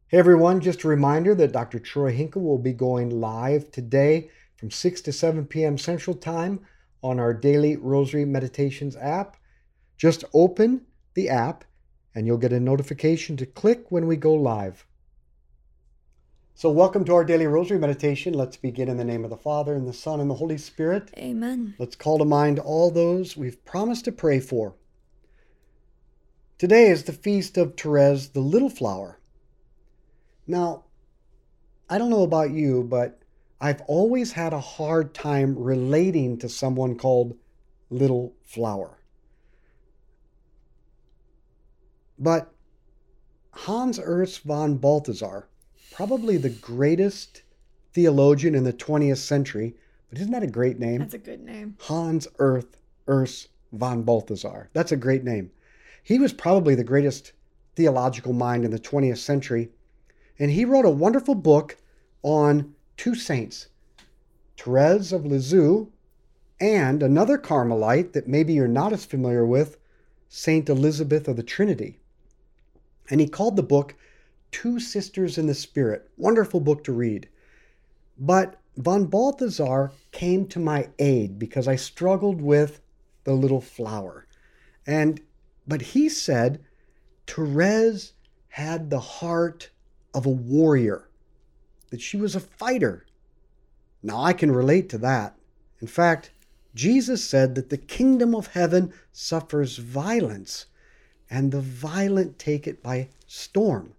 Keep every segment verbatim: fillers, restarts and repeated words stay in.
Hey everyone, just a reminder that Doctor Troy Hinkle will be going live today from six to seven p.m. Central Time on our Daily Rosary Meditations app. Just open the app and you'll get a notification to click when we go live. So welcome to our Daily Rosary Meditation. Let's begin in the name of the Father, and the Son, and the Holy Spirit. Amen. Let's call to mind all those we've promised to pray for. Today is the feast of Therese the Little Flower. Now, I don't know about you, but I've always had a hard time relating to someone called Little Flower. But Hans Urs von Balthasar, probably the greatest theologian in the twentieth century, but isn't that a great name? That's a good name. Hans Urs Urs von Balthasar. That's a great name. He was probably the greatest theological mind in the twentieth century. And he wrote a wonderful book on two saints, Therese of Lisieux and another Carmelite that maybe you're not as familiar with, Saint Elizabeth of the Trinity. And he called the book Two Sisters in the Spirit. Wonderful book to read. But von Balthasar came to my aid because I struggled with the little flower. And but he said Therese had the heart of a warrior, that she was a fighter. Now I can relate to that. In fact, Jesus said that the kingdom of heaven suffers violence, and the violent take it by storm.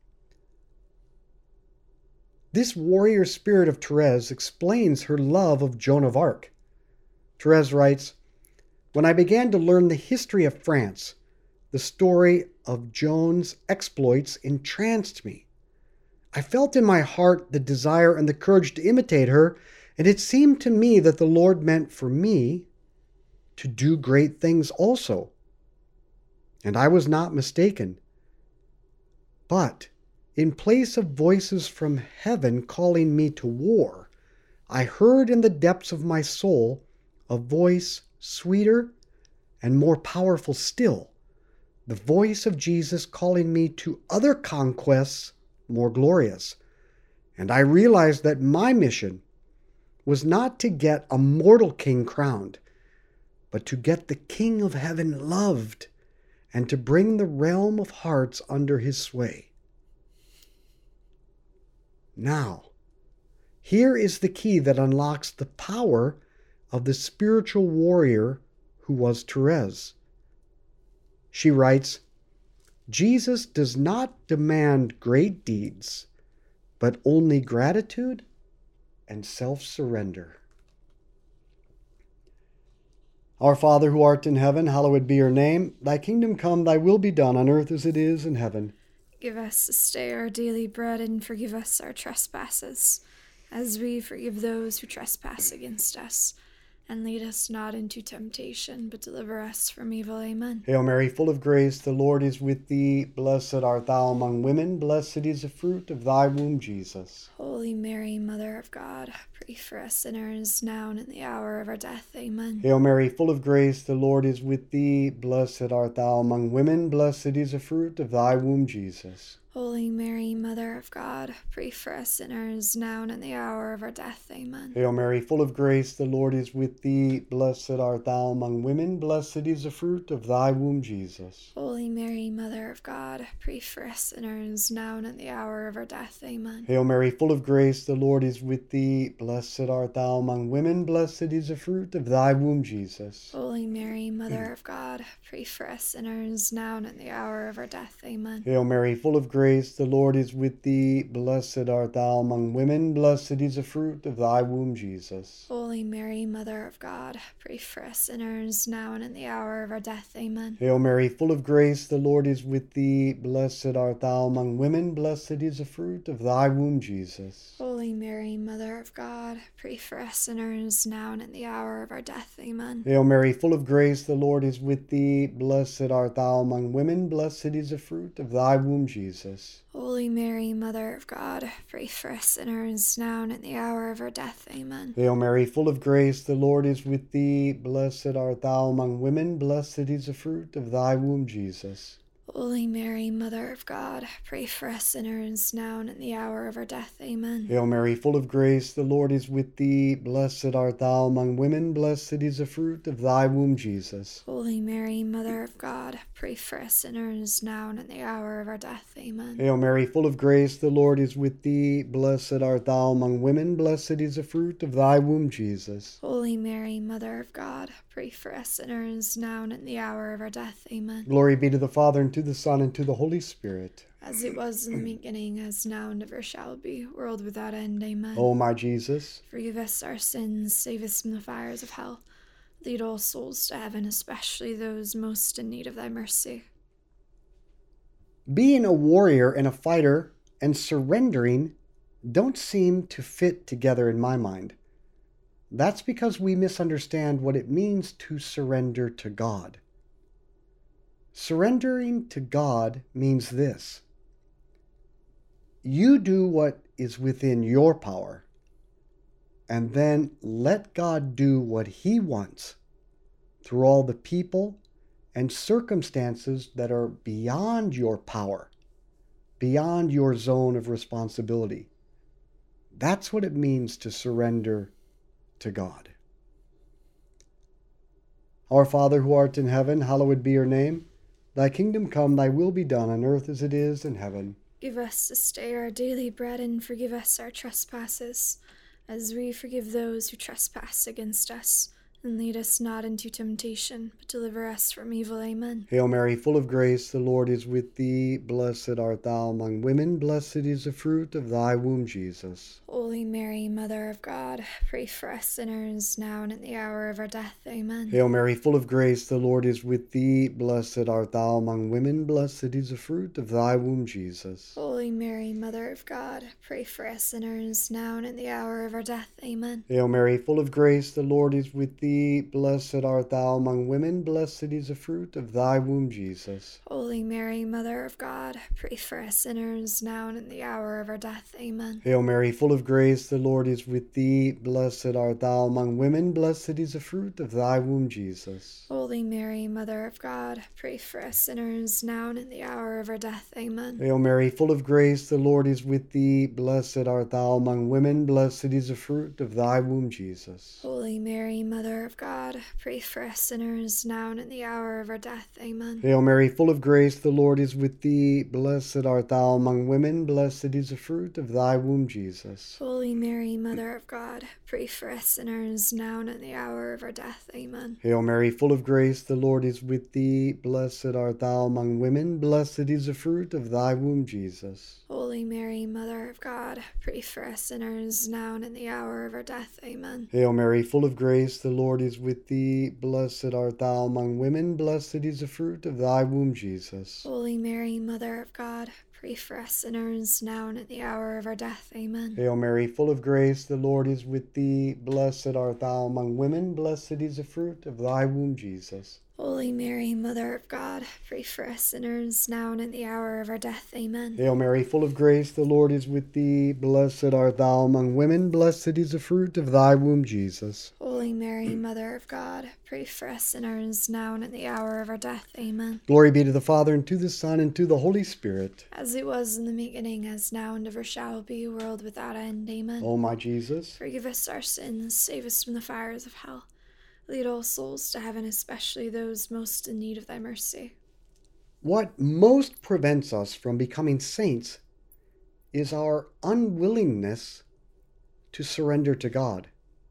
This warrior spirit of Therese explains her love of Joan of Arc. Therese writes, "When I began to learn the history of France, the story of Joan's exploits entranced me. I felt in my heart the desire and the courage to imitate her, and it seemed to me that the Lord meant for me to do great things also. And I was not mistaken. But in place of voices from heaven calling me to war, I heard in the depths of my soul a voice sweeter and more powerful still, the voice of Jesus calling me to other conquests more glorious. And I realized that my mission was not to get a mortal king crowned, but to get the King of Heaven loved and to bring the realm of hearts under his sway." Now, here is the key that unlocks the power of the spiritual warrior who was Therese. She writes, "Jesus does not demand great deeds, but only gratitude and self-surrender." Our Father who art in heaven, hallowed be your name. Thy kingdom come, thy will be done on earth as it is in heaven. Give us this day our daily bread, and forgive us our trespasses, as we forgive those who trespass against us. And lead us not into temptation, but deliver us from evil. Amen. Hail Mary, full of grace, the Lord is with thee. Blessed art thou among women. Blessed is the fruit of thy womb, Jesus. Holy Mary, Mother of God, pray for us sinners, now and in the hour of our death. Amen. Hail Mary, full of grace, the Lord is with thee. Blessed art thou among women. Blessed is the fruit of thy womb, Jesus. Holy Mary, Mother of God, pray for us sinners, now and in the hour of our death. Amen. Hail Mary, full of grace, the Lord is with thee. Blessed art thou among women. Blessed is the fruit of thy womb, Jesus. Holy Mary, Mother of God, pray for us sinners, now and at the hour of our death. Amen. Hail Mary, full of grace, the Lord is with thee. Blessed art thou among women. Blessed is the fruit of thy womb, Jesus. Holy Mary, Mother of God, pray for us sinners, now and at the hour of our death. Amen. Hail Mary, full of grace, the Lord is with thee. Blessed art thou among women. Blessed is the fruit of thy womb, Jesus. Holy Mary, Mother of God, pray for us sinners, now and in the hour of our death. Amen. Hail Mary, full of grace, the Lord is with thee. Blessed art thou among women. Blessed is the fruit of thy womb, Jesus. Holy Mary, Mother of God, pray for us sinners, now and in the hour of our death. Amen. Hail Mary, full of grace, the Lord is with thee. Blessed art thou among women. Blessed is the fruit of thy womb, Jesus. Holy Mary, Mother of God, pray for us sinners, now and at the hour of our death. Amen. Hail Mary, full of grace, the Lord is with thee. Blessed art thou among women. Blessed is the fruit of thy womb, Jesus. Holy Mary, Mother of God, pray for us sinners, now and at the hour of our death. Amen. Hail Mary, full of grace, the Lord is with thee. Blessed art thou among women, blessed is the fruit of thy womb, Jesus. Holy Mary, Mother of God, pray for us sinners, now and at the hour of our death. Amen. Hail Mary, full of grace, the Lord is with thee. Blessed art thou among women, blessed is the fruit of thy womb, Jesus. Holy Mary, Mother of God, pray for us sinners, now and at the hour of our death. Amen. Glory be to the Father, and to the Son, and to the Holy Spirit. As it was in the beginning, as now, and ever shall be, world without end. Amen. O my Jesus, forgive us our sins, save us from the fires of hell. Lead all souls to heaven, especially those most in need of thy mercy. being a warrior and a fighter and surrendering don't seem to fit together in my mind. That's because we misunderstand what it means to surrender to God. Surrendering to God means this: you do what is within your power, and then let God do what He wants through all the people and circumstances that are beyond your power, beyond your zone of responsibility. That's what it means to surrender to God. Our Father who art in heaven, hallowed be your name. Thy kingdom come, thy will be done on earth as it is in heaven. Give us this day our daily bread, and forgive us our trespasses, as we forgive those who trespass against us. And lead us not into temptation, but deliver us from evil. Amen. Hail Mary, full of grace, the Lord is with thee. Blessed art thou among women, blessed is the fruit of thy womb, Jesus. Holy Mary, Mother of God, pray for us sinners, now and at the hour of our death. Amen. Hail Mary, full of grace, the Lord is with thee. Blessed art thou among women, blessed is the fruit of thy womb, Jesus. Holy Mary, Mother of God, pray for us sinners, now and at the hour of our death. Amen. Hail Mary, full of grace, the Lord is with thee. Blessed art thou among women, blessed is the fruit of thy womb, Jesus. Holy Mary, Mother of God, pray for us sinners, now and at the hour of our death. Amen. Hail Mary, full of grace, the Lord is with thee. Blessed art thou among women, blessed is the fruit of thy womb, Jesus. Holy Mary, Mother of God, pray for us sinners, now and at the hour of our death. Amen. Hail Mary, full of grace, the Lord is with thee. Blessed art thou among women, blessed is the fruit of thy womb, Jesus. Holy Mary, Mother of God, pray for us sinners, now and at the hour of our death. Amen. Hail Mary, full of grace, the Lord is with thee. Blessed art thou among women, blessed is the fruit of thy womb, Jesus. Holy Mary, Mother of God, pray for us sinners, now and at the hour of our death. Amen. Hail Mary, full of grace, the Lord is with thee. Blessed art thou among women, blessed is the fruit of thy womb, Jesus. Holy Mary, Mother of God, pray for us sinners, now and at the hour of our death. Amen. Hail Mary, full of grace, the Lord is with thee. Blessed art thou among women, blessed is the fruit of thy womb, Jesus. Holy Mary, Mother of God, pray for us sinners, now and at the hour of our death. Amen. Hail Mary, full of grace, the Lord is with thee. Blessed art thou among women, blessed is the fruit of thy womb, Jesus. Holy Mary, Mother of God, pray for us sinners, now and at the hour of our death. Amen. Hail Mary, full of grace, the Lord is with thee. Blessed art thou among women, blessed is the fruit of thy womb, Jesus. Holy Mary, Mother of God, pray for us sinners, now and at the hour of our death. Amen. Glory be to the Father, and to the Son, and to the Holy Spirit. As it was in the beginning, as now, and ever shall be, world without end. Amen. O my Jesus, forgive us our sins, save us from the fires of hell. Lead all souls to heaven, especially those most in need of thy mercy. what most prevents us from becoming saints is our unwillingness to surrender to God.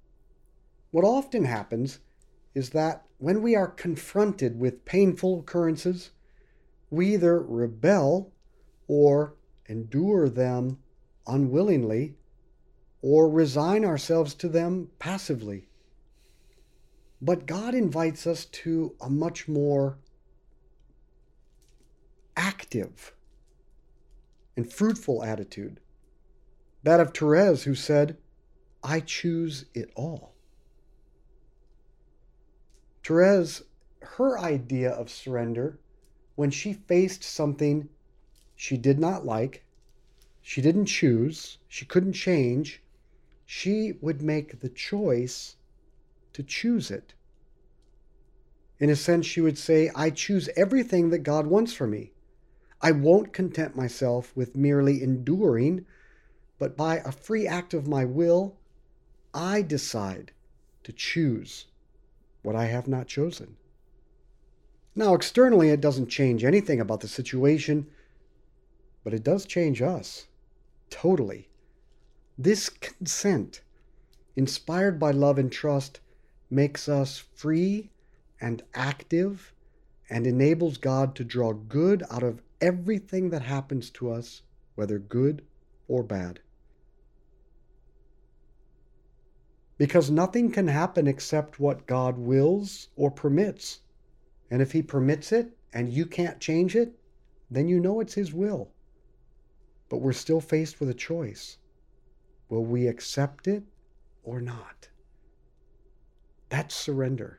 What often happens is that when we are confronted with painful occurrences, we either rebel or endure them unwillingly or resign ourselves to them passively. But God invites us to a much more active and fruitful attitude, that of Therese, who said, "I choose it all." Therese, her idea of surrender, when she faced something she did not like, she didn't choose, she couldn't change, she would make the choice to choose it. In a sense, she would say, I choose everything that God wants for me. I won't content myself with merely enduring, but by a free act of my will, I decide to choose what I have not chosen. Now, externally, it doesn't change anything about the situation, but it does change us. Totally. This consent, inspired by love and trust, makes us free and active and enables God to draw good out of everything that happens to us, whether good or bad. Because nothing can happen except what God wills or permits. And if He permits it and you can't change it, then you know it's His will. But we're still faced with a choice. Will we accept it or not? That's surrender.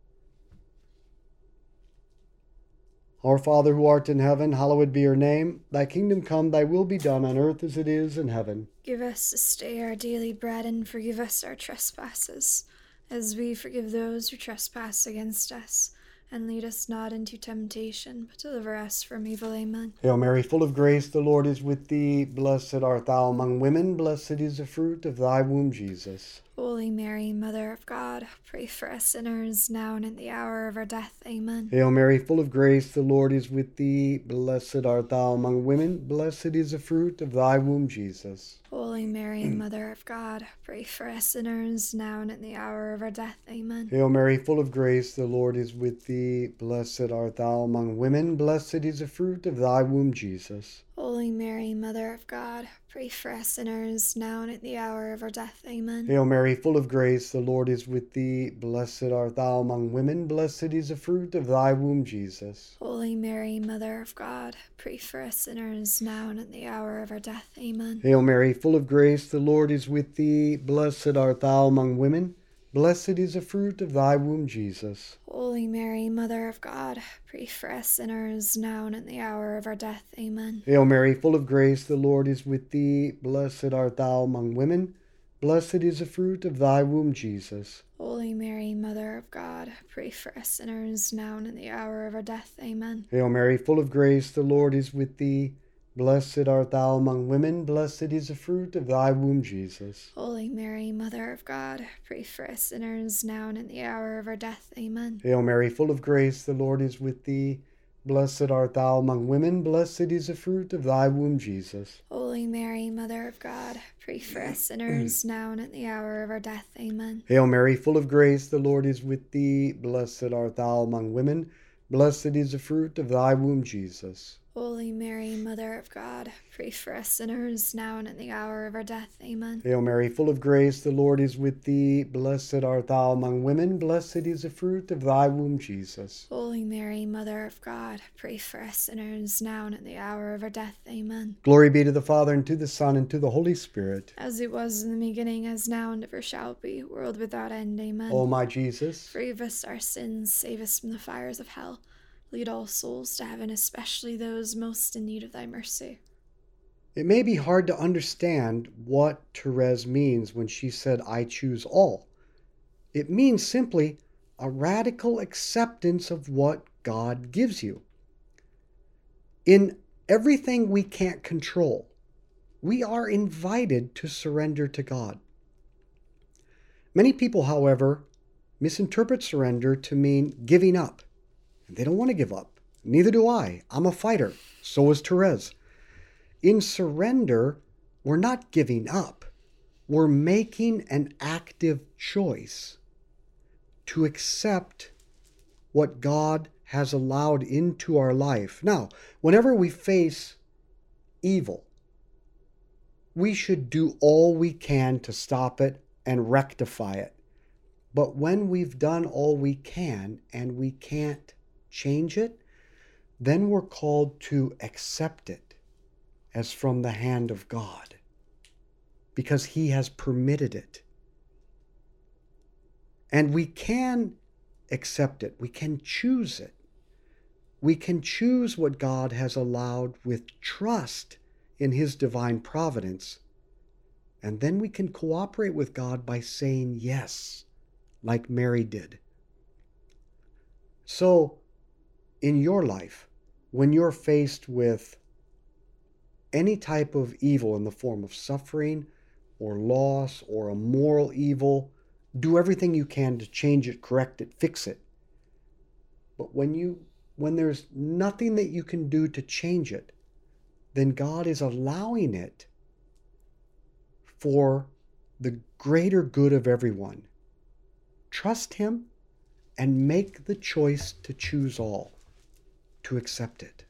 Our Father who art in heaven, hallowed be your name. Thy kingdom come, thy will be done on earth as it is in heaven. Give us this day our daily bread, and forgive us our trespasses, as we forgive those who trespass against us. And lead us not into temptation, but deliver us from evil. Amen. Hail Mary, full of grace, the Lord is with thee. Blessed art thou among women. Blessed is the fruit of thy womb, Jesus. Holy Mary, Mother of God, pray for us sinners, now and at the hour of our death. Amen. Hail Mary, full of grace, the Lord is with thee. Blessed art thou among women. Blessed is the fruit of thy womb, Jesus. Holy Mary, Mother of God, pray for us sinners, now and at the hour of our death. Amen. Hail Mary, full of grace, the Lord is with thee. Blessed art thou among women. Blessed is the fruit of thy womb, Jesus. Holy Mary, Mother of God, pray for us sinners, now and at the hour of our death. Amen. Hail Mary, full of grace, the Lord is with thee. Blessed art thou among women. Blessed is the fruit of thy womb, Jesus. Holy Mary, Mother of God, pray for us sinners, now and at the hour of our death. Amen. Hail Mary, full of grace, the Lord is with thee. Blessed art thou among women. Blessed is the fruit of thy womb, Jesus. Holy Mary, Mother of God, pray for us sinners, now and at the hour of our death. Amen. Hail Mary, full of grace, the Lord is with thee. Blessed art thou among women. Blessed is the fruit of thy womb, Jesus. Holy Mary, Mother of God, pray for us sinners, now and at the hour of our death. Amen. Hail Mary, full of grace, the Lord is with thee. Blessed art thou among women. Blessed is the fruit of thy womb, Jesus. Holy Mary, Mother of God, pray for us sinners, now and at the hour of our death. Amen. Hail Mary, full of grace, the Lord is with thee. Blessed art thou among women. Blessed is the fruit of thy womb, Jesus. Holy Mary, Mother of God, pray for us sinners, now and at the hour of our death. Amen. Hail Mary, full of grace, the Lord is with thee. Blessed art thou among women. Blessed is the fruit of thy womb, Jesus. Holy Mary, Mother of God, pray for us sinners, now and at the hour of our death. Amen. Hail Mary, full of grace, the Lord is with thee. Blessed art thou among women. Blessed is the fruit of thy womb, Jesus. Holy Mary, Mother of God, pray for us sinners, now and at the hour of our death. Amen. Glory be to the Father, and to the Son, and to the Holy Spirit. As it was in the beginning, as now, and ever shall be, world without end. Amen. O my Jesus, forgive us our sins, save us from the fires of hell. Lead all souls to heaven, especially those most in need of thy mercy. it may be hard to understand what Therese means when she said, I choose all. It means simply a radical acceptance of what God gives you. In everything we can't control, we are invited to surrender to God. Many people, however, misinterpret surrender to mean giving up. They don't want to give up. Neither do I. I'm a fighter. So is Therese. In surrender, we're not giving up. We're making an active choice to accept what God has allowed into our life. Now, whenever we face evil, we should do all we can to stop it and rectify it. But when we've done all we can and we can't change it, then we're called to accept it as from the hand of God, because He has permitted it. And we can accept it. We can choose it. We can choose what God has allowed with trust in His divine providence. And then we can cooperate with God by saying yes, like Mary did. So, in your life, when you're faced with any type of evil in the form of suffering or loss or a moral evil, do everything you can to change it, correct it, fix it. But when you when there's nothing that you can do to change it, then God is allowing it for the greater good of everyone. Trust Him and make the choice to choose all, to accept it.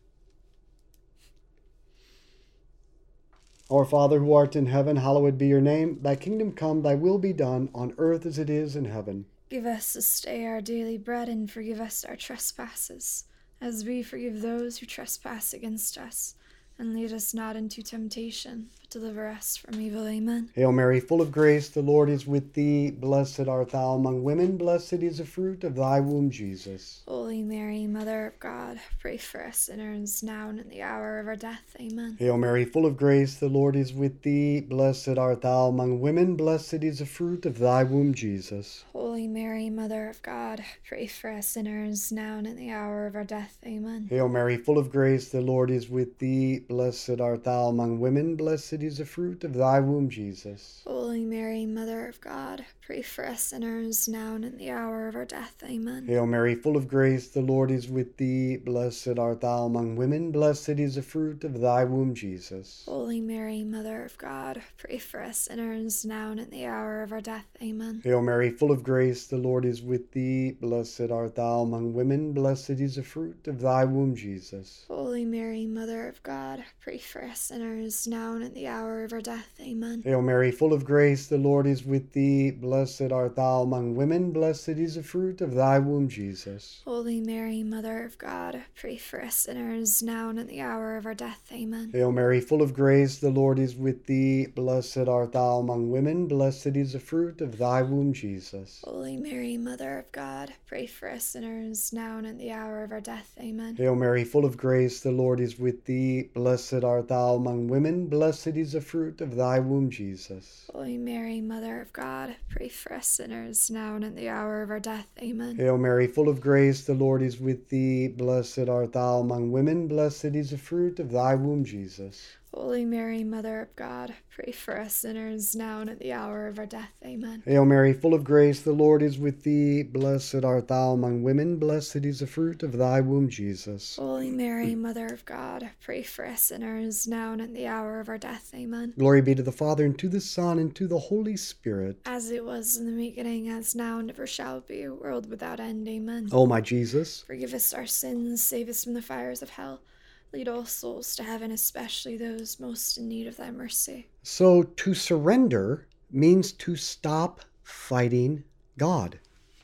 Our Father who art in heaven, hallowed be your name. Thy kingdom come, thy will be done, on earth as it is in heaven. Give us this day our daily bread, and forgive us our trespasses, as we forgive those who trespass against us. And lead us not into temptation, but deliver us from evil. Amen. Hail Mary, full of grace, the Lord is with thee. Blessed art thou among women, blessed is the fruit of thy womb, Jesus. Holy Mary, Mother of God, pray for us sinners, now and in the hour of our death. Amen. Hail Mary, full of grace, the Lord is with thee. Blessed art thou among women, blessed is the fruit of thy womb, Jesus. Holy Mary, Mother of God, pray for us sinners, now and in the hour of our death. Amen. Hail Mary, full of grace, the Lord is with thee. Blessed art thou among women, blessed is the fruit of thy womb, Jesus. Holy Mary, Mother of God, pray for us sinners, now and in the hour of our death. Amen. Hail Mary, full of grace, the Lord is with thee. Blessed art thou among women, blessed is the fruit of thy womb, Jesus. Holy Mary, Mother of God, pray for us sinners, now and in the hour of our death. Amen. Hail Mary, full of grace, the Lord is with thee. Blessed art thou among women, blessed is the fruit of thy womb, Jesus. Holy Mary, Mother of God, pray for us sinners, now and at the hour of our death. Amen. Hail Mary, full of grace, the Lord is with thee. Blessed art thou among women, blessed is the fruit of thy womb, Jesus. Holy Mary, Mother of God, pray for us sinners, now and at the hour of our death. Amen. Hail Mary, full of grace, the Lord is with thee. Blessed art thou among women, blessed is the fruit of thy womb, Jesus. Holy Mary, Mother of God, pray for us sinners, now and at the hour of our death. Amen. Hail Mary, full of grace, the Lord is with thee. Blessed art thou among women, blessed is the fruit of thy womb, Jesus. Holy Mary, Mother of God, pray for us sinners, now and at the hour of our death. Amen. Hail Mary, full of grace, the Lord is with thee. Blessed art thou among women, blessed is the fruit of thy womb, Jesus. Holy Mary, Mother of God, pray for us sinners, now and at the hour of our death. Amen. Hail Mary, full of grace, the Lord is with thee. Blessed art thou among women, blessed is the fruit of thy womb, Jesus. Holy Mary, Mother of God, pray for us sinners, now and at the hour of our death. Amen. Glory be to the Father, and to the Son, and to the Holy Spirit. As it was in the beginning, as now, and ever shall be, a world without end. Amen. O my Jesus, forgive us our sins, save us from the fires of hell. Lead all souls to heaven, especially those most in need of thy mercy. So to surrender means to stop fighting God.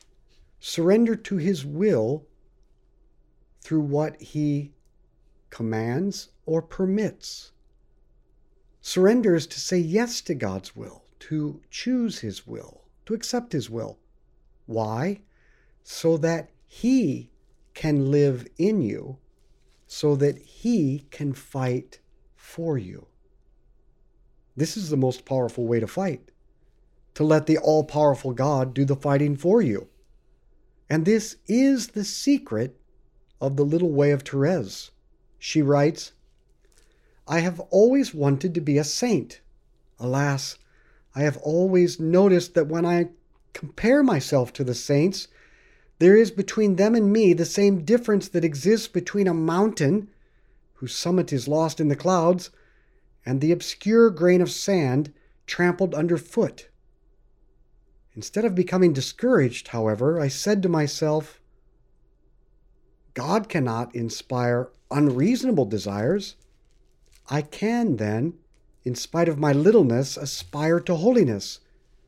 Surrender to his will through what he commands or permits. Surrender is to say yes to God's will, to choose his will, to accept his will. Why? So that he can live in you, so that he can fight for you. This is the most powerful way to fight, to let the all-powerful God do the fighting for you. And this is the secret of the little way of Therese. She writes, I have always wanted to be a saint. Alas, I have always noticed that when I compare myself to the saints, there is between them and me the same difference that exists between a mountain, whose summit is lost in the clouds, and the obscure grain of sand trampled underfoot. Instead of becoming discouraged, however, I said to myself, God cannot inspire unreasonable desires. I can, then, in spite of my littleness, aspire to holiness.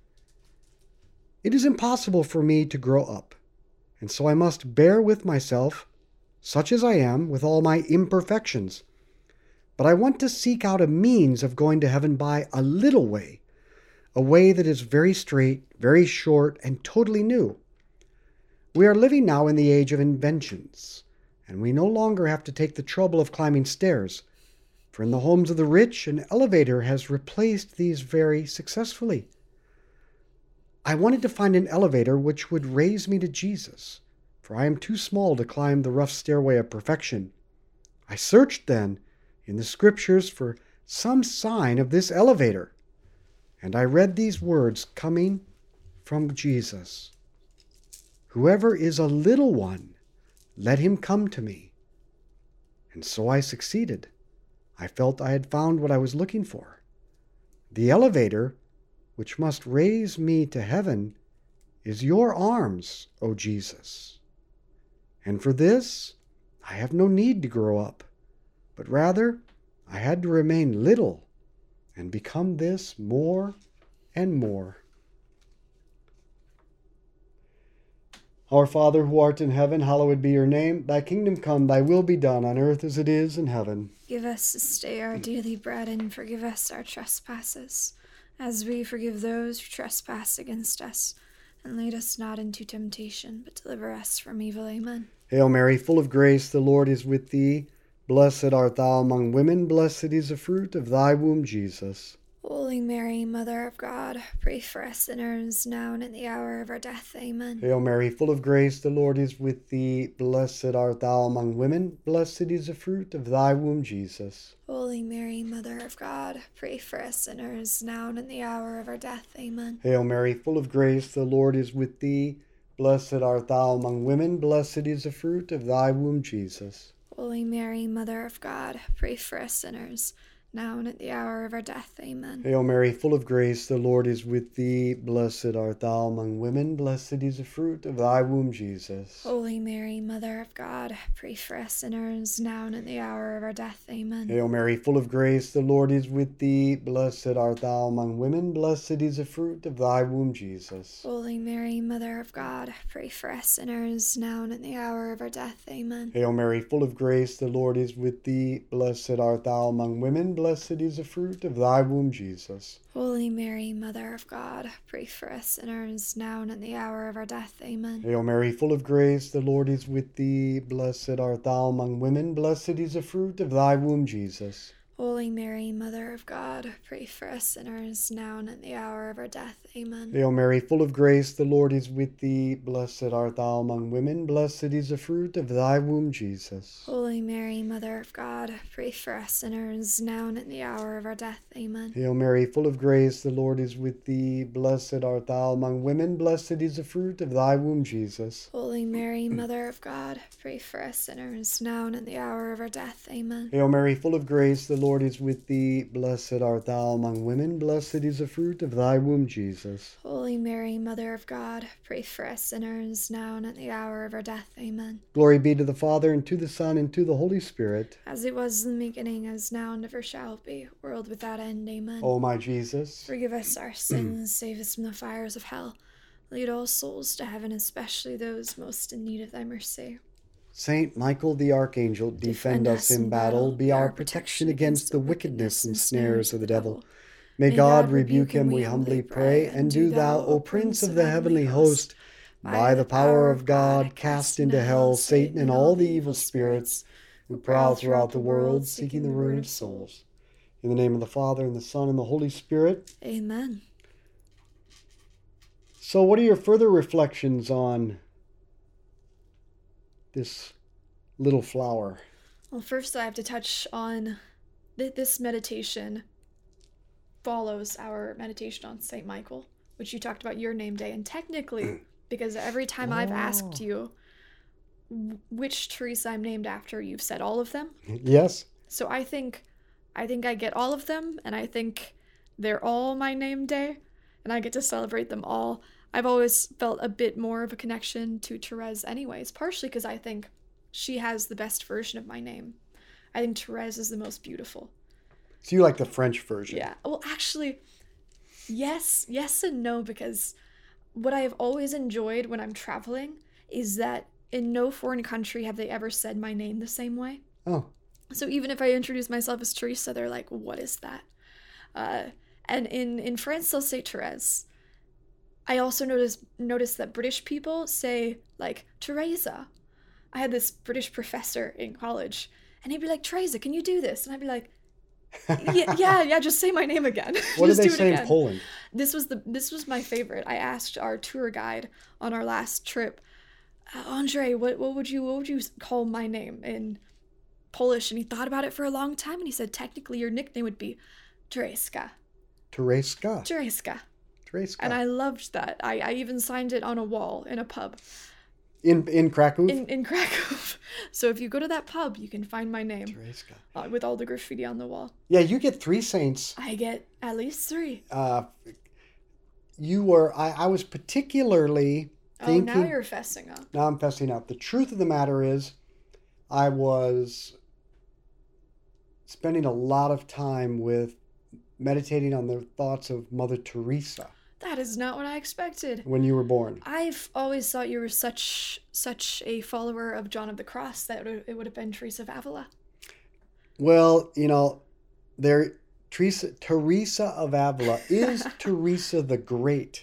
It is impossible for me to grow up. And so I must bear with myself, such as I am, with all my imperfections. But I want to seek out a means of going to heaven by a little way, a way that is very straight, very short, and totally new. We are living now in the age of inventions, and we no longer have to take the trouble of climbing stairs, for in the homes of the rich, an elevator has replaced these very successfully. I wanted to find an elevator which would raise me to Jesus, for I am too small to climb the rough stairway of perfection. I searched then in the scriptures for some sign of this elevator, and I read these words coming from Jesus. Whoever is a little one, let him come to me. And so I succeeded. I felt I had found what I was looking for. The elevator, which must raise me to heaven, is your arms, O Jesus. And for this, I have no need to grow up, but rather I had to remain little and become this more and more. Our Father, who art in heaven, hallowed be your name. Thy kingdom come, thy will be done on earth as it is in heaven. Give us this day our daily bread, and forgive us our trespasses, as we forgive those who trespass against us. And lead us not into temptation, but deliver us from evil. Amen. Hail Mary, full of grace, the Lord is with thee. Blessed art thou among women, blessed is the fruit of thy womb, Jesus. Holy Mary, Mother of God, pray for us sinners, now and at the hour of our death. Amen. Hail Mary, full of grace, the Lord is with thee. Blessed art thou among women, blessed is the fruit of thy womb, Jesus. Holy Mary, Mother of God, pray for us sinners, now and at the hour of our death. Amen. Hail Mary, full of grace, the Lord is with thee. Blessed art thou among women, blessed is the fruit of thy womb, Jesus. Holy Mary, Mother of God, pray for us sinners, now and at the hour of our death. Amen. Hail Mary, full of grace, the Lord is with thee. Blessed art thou among women, blessed is the fruit of thy womb, Jesus. Holy Mary, Mother of God, pray for us sinners, now and at the hour of our death. Amen. Hail Mary, full of grace, the Lord is with thee. Blessed art thou among women, blessed is the fruit of thy womb, Jesus. Holy Mary, Mother of God, pray for us sinners, now and at the hour of our death. Amen. Hail Mary, full of grace, the Lord is with thee. Blessed art thou among women, blessed is the fruit of thy womb, Jesus. Holy Mary, Mother of God, pray for us sinners, now and at the hour of our death. Amen. Hail Mary, full of grace, the Lord is with thee. Blessed art thou among women, blessed is the fruit of thy womb, Jesus. Holy Mary, Mother of God, pray for us sinners, now and at the hour of our death. Amen. Hail Mary, full of grace, the Lord is with thee. Blessed art thou among women, blessed is the fruit of thy womb, Jesus. Holy Mary, Mother of God, pray for us sinners, now and at the hour of our death. Amen. Hail Mary, full of grace, the Lord is with thee. Blessed art thou among women, blessed is the fruit of thy womb, Jesus. Holy Mary, Mother of God, pray for us sinners, now and at the hour of our death. Amen. Hail Mary, full of grace, the Lord is with thee. Blessed art thou among women, blessed is the fruit of thy womb, Jesus. Holy Mary, Mother of God, pray for us sinners, now and at the hour of our death. Amen. Glory be to the Father, and to the Son, and to the Holy Spirit. As it was in the beginning, as now, and ever shall be, world without end. Amen. O my Jesus, forgive us our sins, save us from the fires of hell. Lead all souls to heaven, especially those most in need of thy mercy. Saint Michael the Archangel, defend, defend us in battle, be our protection against the wickedness and snares of the devil. May God rebuke him, we humbly pray, and do thou, O Prince of the heavenly host, by the power of God, cast into hell Satan and all the evil spirits who prowl throughout the world, seeking the ruin of souls. In the name of the Father, and the Son, and the Holy Spirit. Amen. So what are your further reflections on this little flower? Well, first I have to touch on th- this meditation follows our meditation on Saint Michael, which you talked about your name day. And technically, because every time oh. I've asked you which Teresa I'm named after, you've said all of them. Yes. So I think I think I get all of them, and I think they're all my name day, and I get to celebrate them all. I've always felt a bit more of a connection to Therese anyways, partially because I think she has the best version of my name. I think Therese is the most beautiful. So you like the French version? Yeah. Well, actually, yes, yes and no, because what I have always enjoyed when I'm traveling is that in no foreign country have they ever said my name the same way. Oh. So even if I introduce myself as Teresa, they're like, what is that? Uh, and in, in France, they'll say Therese. I also noticed noticed that British people say, like, Teresa. I had this British professor in college, and he'd be like, Teresa, can you do this? And I'd be like, yeah, yeah, yeah, just say my name again. What just did they do it say again. in Poland? This was the this was my favorite. I asked our tour guide on our last trip, uh, Andre, what what would you what would you call my name in Polish, and he thought about it for a long time, and he said, technically, your nickname would be Tereska. Tereska. Tereska. Tereska. And I loved that. I, I even signed it on a wall in a pub. In in Krakow? In, in Krakow. So if you go to that pub, you can find my name. Tereska. Uh, with all the graffiti on the wall. Yeah, you get three saints. I get at least three. Uh, you were, I, I was particularly thinking. Oh, now you're fessing up. Now I'm fessing up. The truth of the matter is, I was spending a lot of time with meditating on the thoughts of Mother Teresa. That is not what I expected. When you were born. I've always thought you were such such a follower of John of the Cross that it would have been Teresa of Avila. Well, you know, there Teresa Teresa of Avila is Teresa the Great.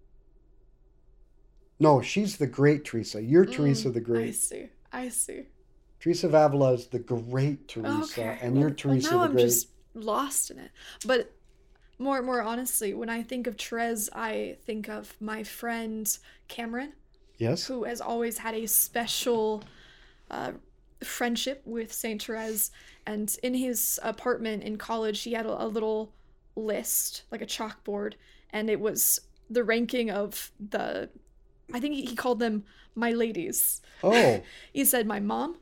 No, she's the Great Teresa. You're mm, Teresa the Great. I see. I see. Teresa of Avila is the Great Teresa, okay. and well, you're Teresa well, now the Great. I'm just lost in it. But more more honestly, when I think of Therese, I think of my friend Cameron. Yes. Who has always had a special uh, friendship with Saint Therese. And in his apartment in college, he had a, a little list, like a chalkboard, and it was the ranking of the, I think he, he called them my ladies. Oh. He said my mom,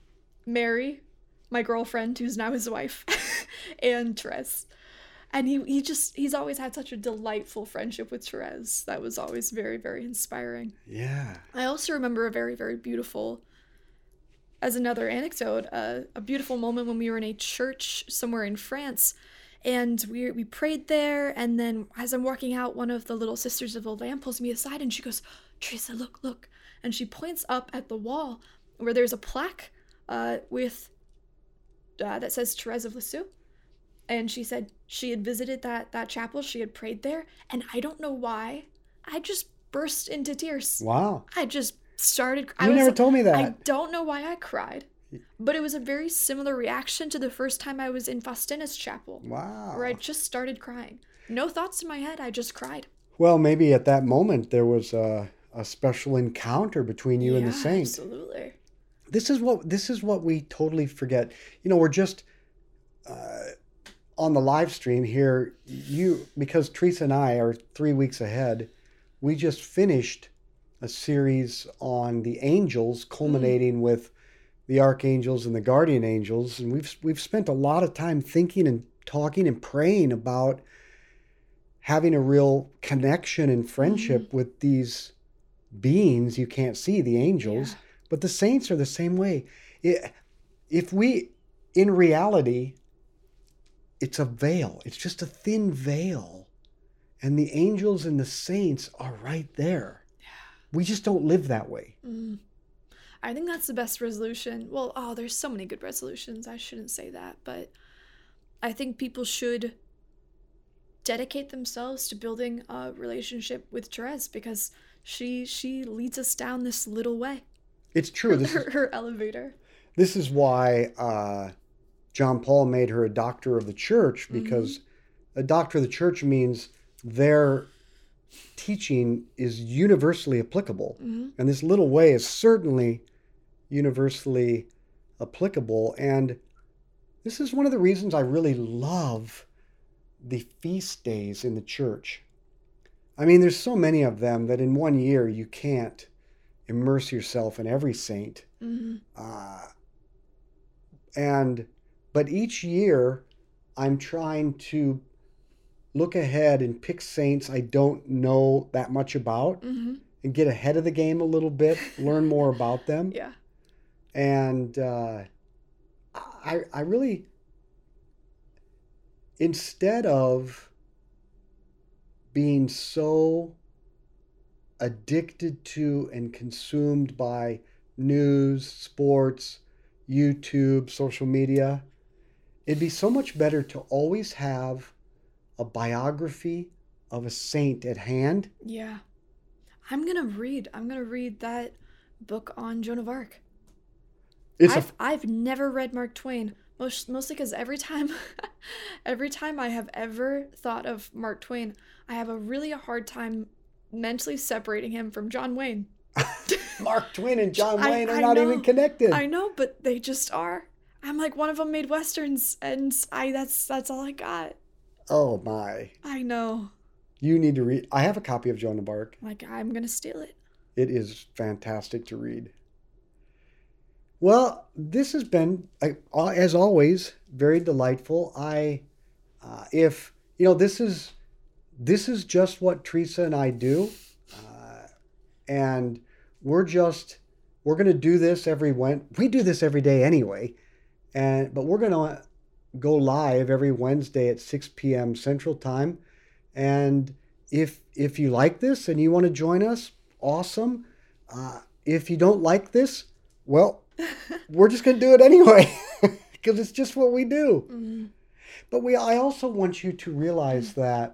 Mary, my girlfriend, who's now his wife, and Therese. And he, he just, he's always had such a delightful friendship with Therese. That was always very, very inspiring. Yeah. I also remember a very, very beautiful, as another anecdote, uh, a beautiful moment when we were in a church somewhere in France. And we we prayed there. And then as I'm walking out, one of the little sisters of the Lamb pulls me aside and she goes, Teresa, look, look. And she points up at the wall where there's a plaque uh, with, uh, that says Therese of Lisieux. And she said she had visited that, that chapel. She had prayed there. And I don't know why. I just burst into tears. Wow. I just started. You I was, never told me that. I don't know why I cried. But it was a very similar reaction to the first time I was in Faustina's chapel. Wow. Where I just started crying. No thoughts in my head. I just cried. Well, maybe at that moment there was a, a special encounter between you yeah, and the saint. Absolutely. This is what this is what we totally forget. You know, we're just uh, on the live stream here. You because Teresa and I are three weeks ahead. We just finished a series on the angels, culminating mm. with the archangels and the guardian angels, and we've we've spent a lot of time thinking and talking and praying about having a real connection and friendship mm. with these beings you can't see, the angels. Yeah. But the saints are the same way. It, if we, in reality, it's a veil. It's just a thin veil. And the angels and the saints are right there. Yeah. We just don't live that way. Mm. I think that's the best resolution. Well, oh, there's so many good resolutions. I shouldn't say that. But I think people should dedicate themselves to building a relationship with Therese because she she leads us down this little way. It's true. This her, is, her elevator. This is why uh, John Paul made her a doctor of the church, because mm-hmm. a doctor of the church means their teaching is universally applicable. Mm-hmm. And this little way is certainly universally applicable. And this is one of the reasons I really love the feast days in the church. I mean, there's so many of them that in one year you can't immerse yourself in every saint. Mm-hmm. Uh, and, but each year I'm trying to look ahead and pick saints I don't know that much about mm-hmm. and get ahead of the game a little bit, learn more about them. Yeah. And uh, I, I really, instead of being so addicted to and consumed by news, sports, YouTube, social media, it'd be so much better to always have a biography of a saint at hand. Yeah. I'm going to read. I'm going to read that book on Joan of Arc. It's I've, a... I've never read Mark Twain, most, mostly because every time, every time I have ever thought of Mark Twain, I have a really hard time mentally separating him from John Wayne. Mark Twain and John Wayne I, are I not know, even connected. I know, but they just are. I'm like, one of them made westerns, and I that's that's all I got. Oh my. I know. You need to read. I have a copy of Joan of Arc. Like, I'm gonna steal it. It is fantastic to read. Well, this has been, as always, very delightful. I, uh, if you know, this is this is just what Teresa and I do, uh, and we're just we're gonna do this every Wed. We do this every day anyway, and but we're gonna go live every Wednesday at six p.m. Central Time. And if if you like this and you want to join us, awesome. Uh, if you don't like this, well, we're just going to do it anyway because it's just what we do. Mm-hmm. But we I also want you to realize mm-hmm. that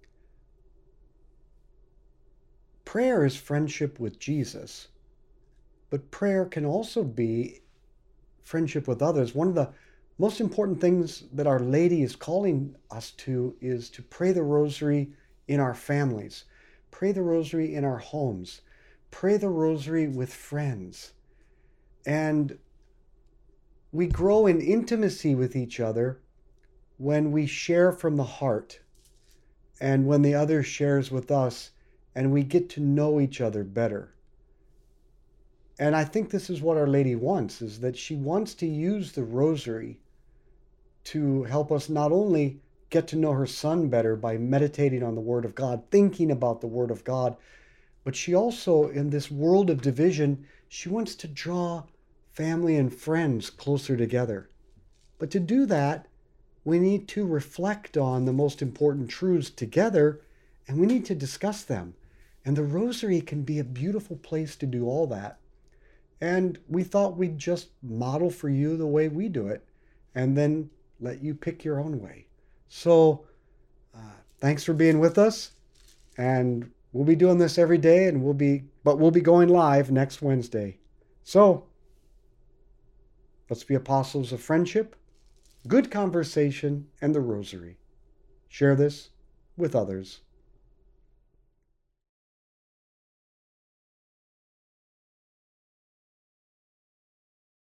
prayer is friendship with Jesus, but prayer can also be friendship with others. One of the most important things that Our Lady is calling us to is to pray the rosary in our families, pray the rosary in our homes, pray the rosary with friends. And we grow in intimacy with each other when we share from the heart and when the other shares with us and we get to know each other better. And I think this is what Our Lady wants, is that she wants to use the rosary to help us not only get to know her Son better by meditating on the Word of God, thinking about the Word of God, but she also, in this world of division, she wants to draw family and friends closer together. But to do that, we need to reflect on the most important truths together, and we need to discuss them. And the rosary can be a beautiful place to do all that. And we thought we'd just model for you the way we do it, and then let you pick your own way. So uh, thanks for being with us, and we'll be doing this every day, and we'll be, but we'll be going live next Wednesday. So let's be apostles of friendship, good conversation, and the rosary. Share this with others.